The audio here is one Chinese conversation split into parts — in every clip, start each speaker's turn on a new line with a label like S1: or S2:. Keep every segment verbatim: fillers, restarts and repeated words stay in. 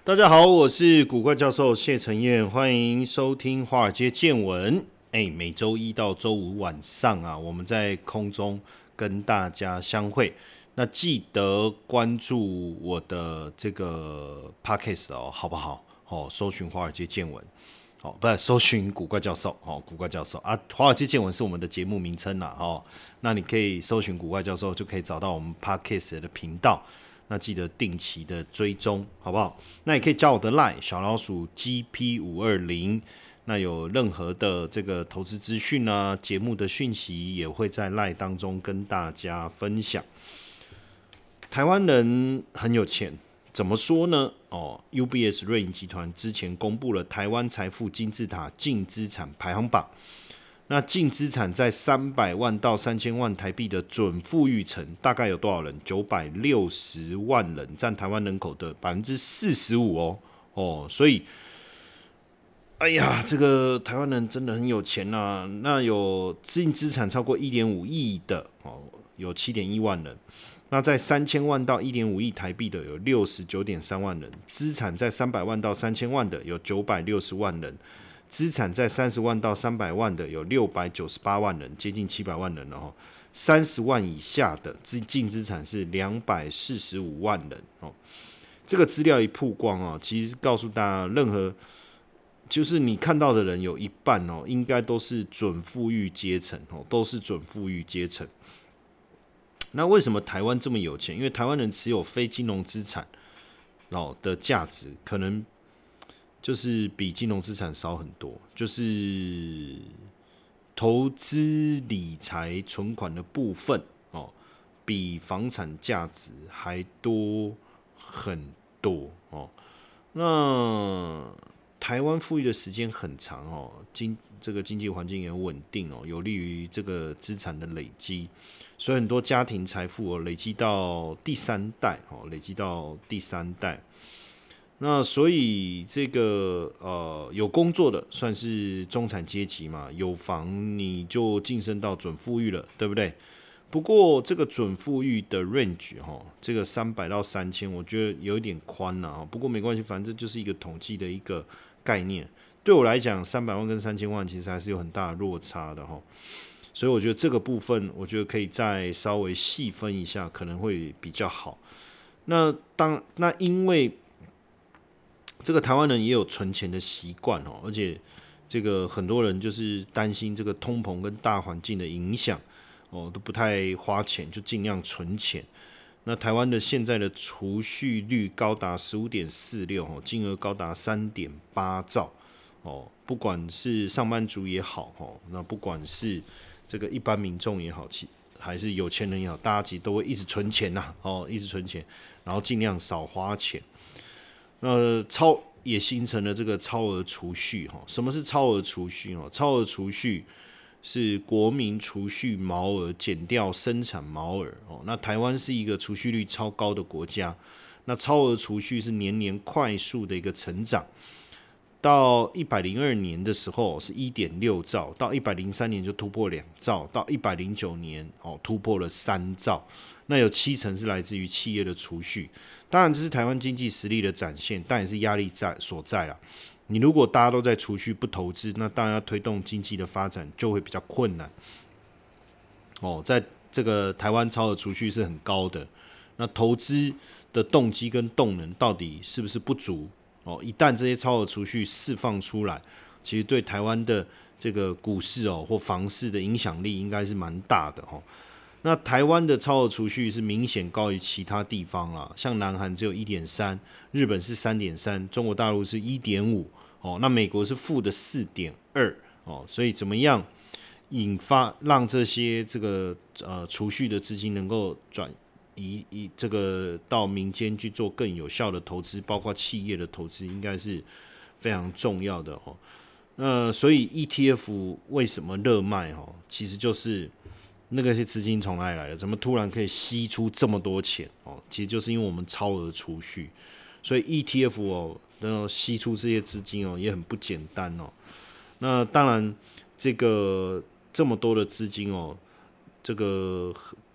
S1: 大家好，我是古怪教授谢承彦，欢迎收听华尔街见闻。哎，每周一到周五晚上啊，我们在空中跟大家相会。那记得关注我的这个 podcast 哦，好不好？哦，搜寻华尔街见闻。哦，不是搜寻古怪教授哦，古怪教授啊，华尔街见闻是我们的节目名称啦哦。那你可以搜寻古怪教授，就可以找到我们 podcast 的频道。那记得定期的追踪，好不好？那也可以加我的 LINE 小老鼠 G P 五二零。那有任何的这个投资资讯啊，节目的讯息也会在 LINE 当中跟大家分享。台湾人很有钱，怎么说呢？哦 ，U B S 瑞银集团之前公布了台湾财富金字塔净资产排行榜。那净资产在三百万到三千万台币的准富裕层大概有多少人？九百六十万人，占台湾人口的百分之四十五哦哦，所以，哎呀，这个台湾人真的很有钱呐、啊。那有净资产超过一点五亿的哦，有七点一万人。那在三千万到一点五亿台币的有六十九点三万人，资产在三百万到三千万的有九百六十万人。资产在三十万到三百万的有六百九十八万人，接近七百万人了哦。三十万以下的净资产是两百四十五万人哦。这个资料一曝光哦，其实告诉大家，任何就是你看到的人有一半哦，应该都是准富裕阶层哦，都是准富裕阶层。那为什么台湾这么有钱？因为台湾人持有非金融资产哦的价值可能。就是比金融资产少很多，就是投资理财存款的部分哦，比房产价值还多很多哦。那台湾富裕的时间很长哦，经这个经济环境也稳定哦，有利于这个资产的累积，所以很多家庭财富哦累积到第三代哦，累积到第三代。那所以这个呃有工作的算是中产阶级嘛，有房你就晋升到准富裕了，对不对？不过这个准富裕的 range 哈，这个三百到三千，我觉得有一点宽了哈。不过没关系，反正就是一个统计的一个概念。对我来讲，三百万跟三千万其实还是有很大的落差的哈。所以我觉得这个部分，我觉得可以再稍微细分一下，可能会比较好。那当那因为这个台湾人也有存钱的习惯哦，而且这个很多人就是担心这个通膨跟大环境的影响哦，都不太花钱，就尽量存钱。那台湾的现在的储蓄率高达十五点四六哦，金额高达三点八兆哦，不管是上班族也好哦，那不管是这个一般民众也好，其还是有钱人也好，大家其实都会一直存钱呐、啊，哦，一直存钱，然后尽量少花钱。那超也形成了这个超额储蓄哈。什么是超额储蓄？超额储蓄是国民储蓄毛额减掉生产毛额哦。那台湾是一个储蓄率超高的国家，那超额储蓄是年年快速的一个成长。到一百零二年的时候是一点六兆，到一百零三年就突破两兆，到一百零九年哦突破了三兆。那有七成是来自于企业的储蓄，当然这是台湾经济实力的展现，但也是压力在所在啦。你如果大家都在储蓄不投资，那当然要推动经济的发展就会比较困难。哦，在这个台湾超额储蓄是很高的，那投资的动机跟动能到底是不是不足？哦，一旦这些超额储蓄释放出来，其实对台湾的这个股市哦或房市的影响力应该是蛮大的哦。那台湾的超额储蓄是明显高于其他地方啦，像南韩只有 一点三， 日本是 三点三， 中国大陆是 一点五、哦、那美国是负的 四点二、哦、所以怎么样引发让这些这个呃储蓄的资金能够转移移这个到民间去做更有效的投资，包括企业的投资，应该是非常重要的哦。那所以 E T F 为什么热卖哦？其实就是那个些资金从哪里来的？怎么突然可以吸出这么多钱哦？其实就是因为我们超额储蓄，所以 E T F 哦，然后吸出这些资金哦，也很不简单哦。那当然，这个这么多的资金哦，这个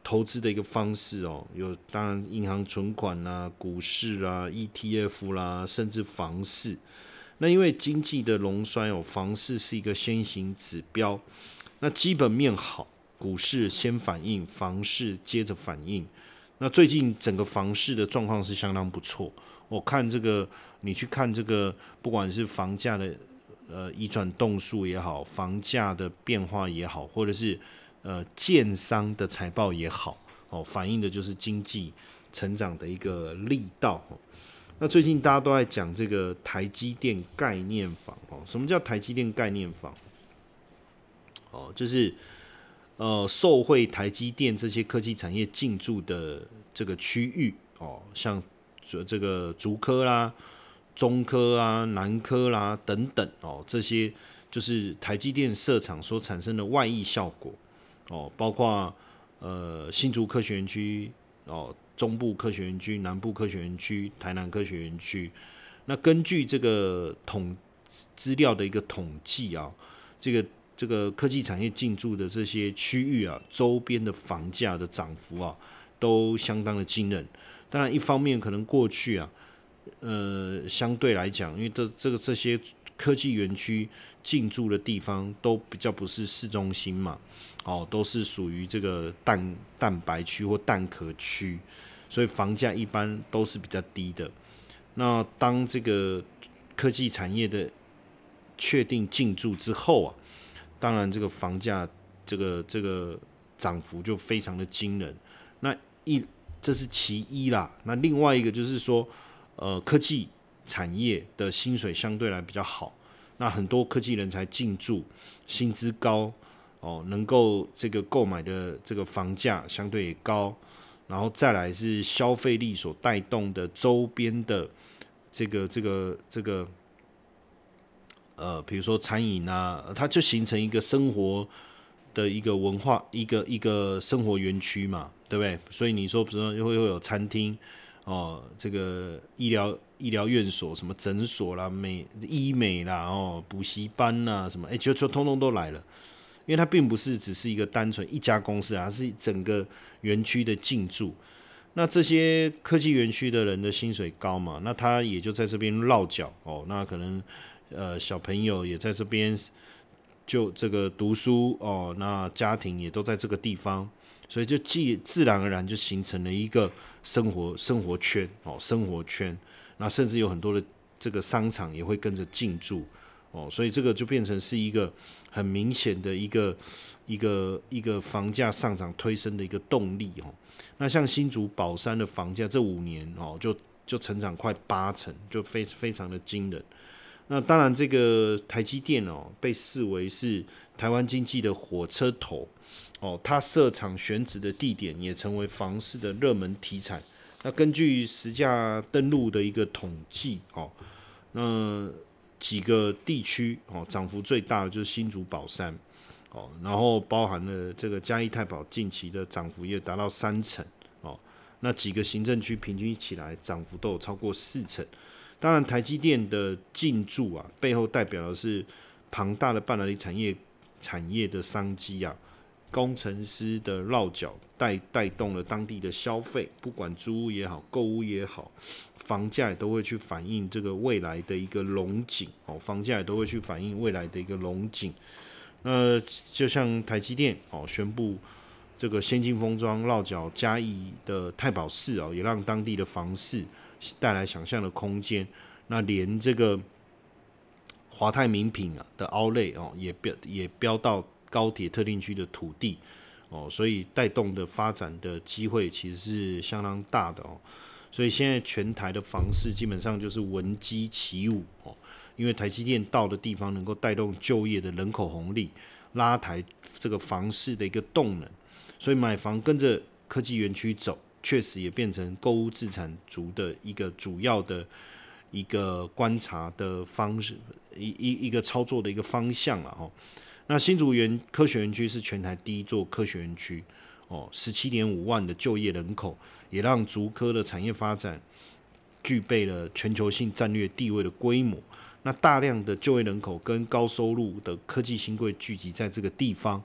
S1: 投资的一个方式哦，有当然银行存款啦、股市啦、E T F 啦，甚至房市。那因为经济的隆衰哦，房市是一个先行指标。那基本面好，股市先反应，房市接着反应。那最近整个房市的状况是相当不错。我看这个，你去看这个，不管是房价的呃移转动数也好，房价的变化也好，或者是呃建商的财报也好，哦，反映的就是经济成长的一个力道。那最近大家都在讲这个台积电概念房哦，什么叫台积电概念房？哦，就是呃受惠台积电这些科技产业进驻的这个区域哦，像这个竹科啦、中科啊、南科啦等等哦，这些就是台积电设厂所产生的外溢效果哦，包括呃新竹科学园区哦、中部科学园区、南部科学园区、台南科学园区。那根据这个统资料的一个统计啊，这个这个科技产业进驻的这些区域啊，周边的房价的涨幅啊，都相当的惊人。当然，一方面可能过去啊，呃，相对来讲，因为这这个这些科技园区进驻的地方都比较不是市中心嘛，哦，都是属于这个蛋蛋白区或蛋壳区，所以房价一般都是比较低的。那当这个科技产业的确定进驻之后啊，当然这个房价这个这个涨幅就非常的惊人。那一这是其一啦。那另外一个就是说，呃，科技产业的薪水相对来比较好，那很多科技人才进驻，薪资高哦，能够这个购买的这个房价相对也高，然后再来是消费力所带动的周边的这个这个这个呃，比如说餐饮啊，它就形成一个生活的一个文化，一个一个生活园区嘛，对不对？所以你说，比如说会会有餐厅哦，这个医疗医疗院所、什么诊所啦、美医美啦、哦补习班啦，什么，哎，就就通通都来了。因为它并不是只是一个单纯一家公司啊，是整个园区的进驻。那这些科技园区的人的薪水高嘛，那他也就在这边落脚哦。那可能呃小朋友也在这边就这个读书哦，那家庭也都在这个地方，所以就既自然而然就形成了一个生活生活圈哦，生活圈。那甚至有很多的这个商场也会跟着进驻哦，所以这个就变成是一个很明显的一个一个一个房价上涨推升的一个动力哦。那像新竹宝山的房价这五年哦，就就成长快八成，就非非常的惊人。那当然，这个台积电哦，被视为是台湾经济的火车头哦，它设厂选址的地点也成为房市的热门题材。那根据实价登录的一个统计哦，那几个地区哦，涨幅最大的就是新竹宝山。哦，然后包含了这个嘉义太保近期的涨幅也达到三成哦，那几个行政区平均起来涨幅都有超过四成。当然，台积电的进驻啊，背后代表的是庞大的半导体产业产业的商机啊，工程师的落脚带带动了当地的消费，不管租屋也好，购屋也好，房价也都会去反映这个未来的一个龙景哦，房价也都会去反映未来的一个龙景。那就像台积电哦宣布这个先进封装落脚嘉义的太保市哦，也让当地的房市带来想象的空间。那连这个华泰名品啊的outlet哦，也标也标到高铁特定区的土地哦，所以带动的发展的机会其实是相当大的哦。所以现在全台的房市基本上就是闻鸡起舞哦。因为台积电到的地方能够带动就业的人口红利，拉抬这个房市的一个动能，所以买房跟着科技园区走，确实也变成购屋自产族的一个主要的一个观察的方式，一一一个操作的一个方向了哦。那新竹园科学园区是全台第一座科学园区哦，十七点五万的就业人口，也让竹科的产业发展具备了全球性战略地位的规模。那大量的就业人口跟高收入的科技新贵聚集在这个地方，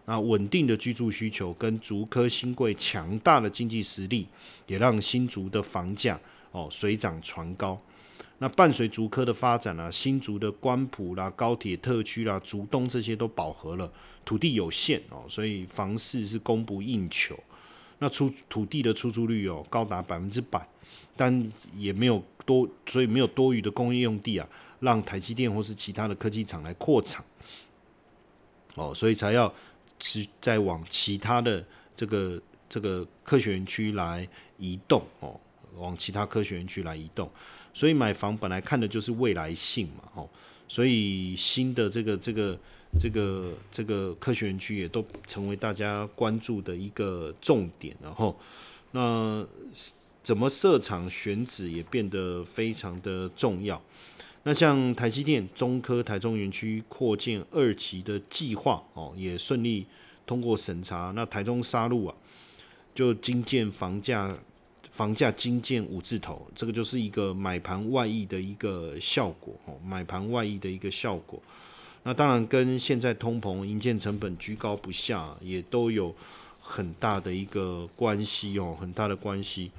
S1: 那稳定的居住需求跟竹科新贵强大的经济实力，也让新竹的房价哦水涨船高。那伴随竹科的发展啊，新竹的关埔啦、高铁特区啦、竹东这些都饱和了，土地有限哦，所以房市是供不应求。那出土地的出租率哦高达百分之百，但也没有多，所以没有多余的工业用地啊，让台积电或是其他的科技厂来扩厂哦，所以才要再往其他的这个这个科学园区来移动哦，往其他科学园区来移动。所以买房本来看的就是未来性嘛，哦，所以新的这个这个这个这个科学园区也都成为大家关注的一个重点，然后那怎么设厂选址也变得非常的重要。那像台积电中科台中园区扩建二期的计划哦，也顺利通过审查。那台中沙鹿啊，就精建房价。房价精建五字头，这个就是一个买盘外溢的一个效果，买盘外溢的一个效果。那当然跟现在通膨、营建成本居高不下，也都有很大的一个关系哦，很大的关系。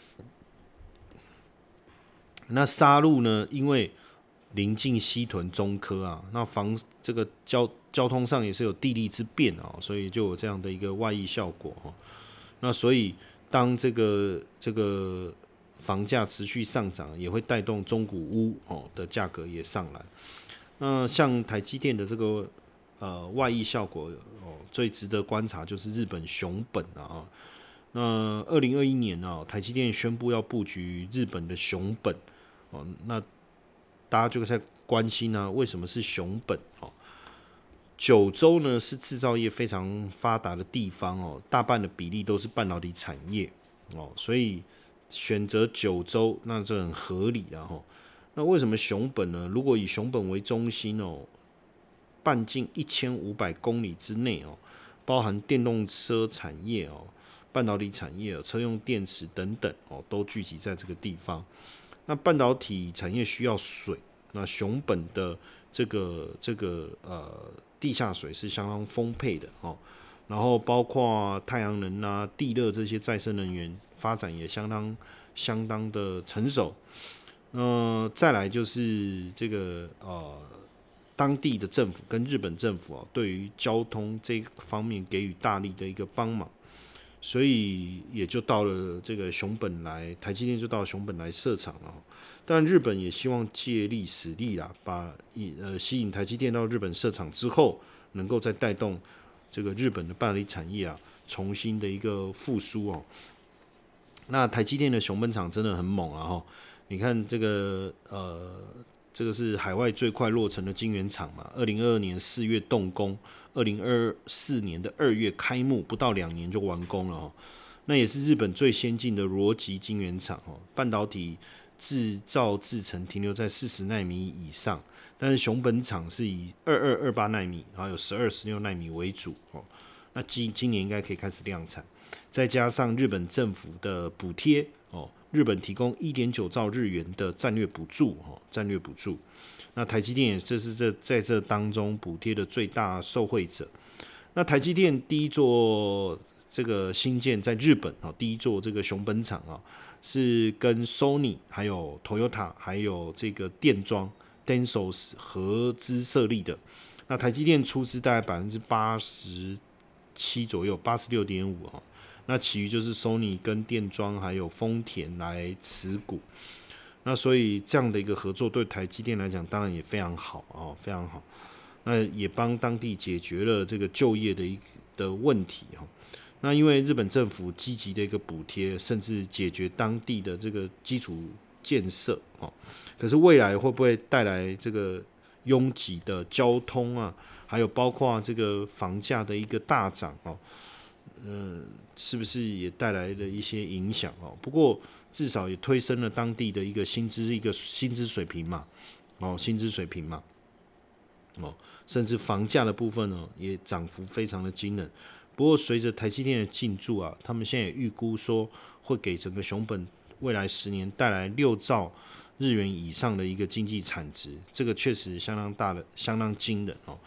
S1: 那沙鹿呢，因为临近西屯中科啊，那房这个交交通上也是有地利之便啊，所以就有这样的一个外溢效果哦。那所以。当这个这个房价持续上涨，也会带动中古屋哦的价格也上来。那像台积电的这个呃外溢效果哦，最值得观察就是日本熊本啊。那二零二一年啊，台积电宣布要布局日本的熊本哦，那大家就在关心呢、啊，为什么是熊本哦？九州呢是制造业非常发达的地方哦，大半的比例都是半导体产业哦，所以选择九州那这很合理啊哈。那为什么熊本呢？如果以熊本为中心哦，半径一千五百公里之内哦，包含电动车产业哦、半导体产业、车用电池等等哦，都聚集在这个地方。那半导体产业需要水，那熊本的这个这个呃。地下水是相当丰沛的哦，然后包括太阳能啊、地热这些再生能源发展也相当相当的成熟。呃，再来就是这个呃，当地的政府跟日本政府啊，对于交通这方面给予大力的一个帮忙，所以也就到了这个熊本来，台积电就到熊本来设厂了。但日本也希望借力使力啦，把呃吸引台积电到日本设厂之后，能够再带动这个日本的半导体产业啊，重新的一个复苏哦。那台积电的熊本厂真的很猛啊！哈，你看这个呃，这个是海外最快落成的晶圆厂嘛，二零二二年四月动工，二零二四年的二月开幕，不到两年就完工了哦。那也是日本最先进的逻辑晶圆厂哦，半导体。制造制程停留在四十奈米以上，但是熊本厂是以二二二八奈米，然后有十二十六奈米为主哦。那今今年应该可以开始量产，再加上日本政府的补贴哦，日本提供一点九兆日元的战略补助哦，战略补助。那台积电也这是这在这当中补贴的最大受惠者。那台积电第一座这个新建在日本啊，第一座这个熊本厂啊。是跟 Sony 还有 Toyota 还有这个电装 Denso 合资设立的。那台积电出资大概百分之八十七左右，八十六点五啊。那其余就是 Sony 跟电装还有丰田来持股。那所以这样的一个合作对台积电来讲，当然也非常好啊，非常好。那也帮当地解决了这个就业的一的问题哈。那因为日本政府积极的一个补贴，甚至解决当地的这个基础建设哦，可是未来会不会带来这个拥挤的交通啊，还有包括这个房价的一个大涨哦，嗯、呃，是不是也带来了一些影响哦？不过至少也推升了当地的一个薪资一个薪资水平嘛，哦，薪资水平嘛，哦，甚至房价的部分呢，也涨幅非常的惊人。不过，随着台积电的进驻啊，他们现在也预估说会给整个熊本未来十年带来六兆日元以上的一个经济产值，这个确实相当大的、相当惊人哦。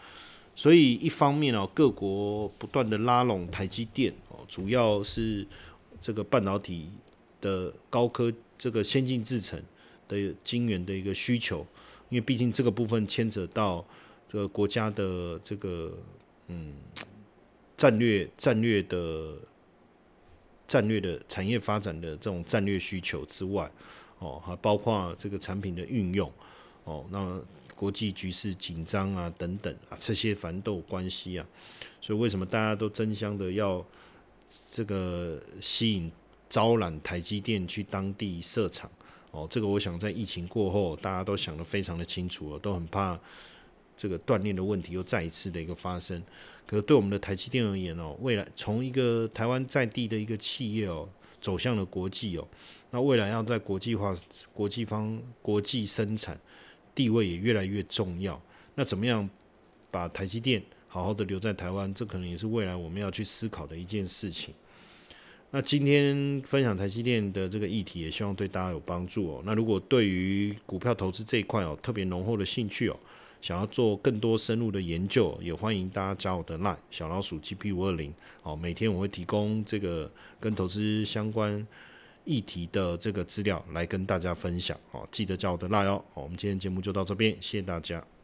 S1: 所以一方面哦，各国不断的拉拢台积电哦，主要是这个半导体的高科这个先进制程的晶圆的一个需求，因为毕竟这个部分牵扯到这个国家的这个嗯战略战略的战略的产业发展的这种战略需求之外，哦，还包括这个产品的运用，哦，那国际局势紧张啊等等啊，这些反正都有关系啊。所以为什么大家都争相的要这个吸引招揽台积电去当地设厂？哦，这个我想在疫情过后，大家都想得非常的清楚了，都很怕这个断链的问题又再一次的一个发生。可是对我们的台积电而言哦，未来从一个台湾在地的一个企业哦，走向了国际哦，那未来要在国际化、国际方、国际生产地位也越来越重要。那怎么样把台积电好好的留在台湾，这可能也是未来我们要去思考的一件事情。那今天分享台积电的这个议题，也希望对大家有帮助哦。那如果对于股票投资这一块哦特别浓厚的兴趣哦，想要做更多深入的研究，也欢迎大家加我的 LINE 小老鼠 G P 五二零哦。每天我会提供这个跟投资相关议题的这个资料来跟大家分享哦。记得加我的 LINE 哦。我们今天节目就到这边，谢谢大家。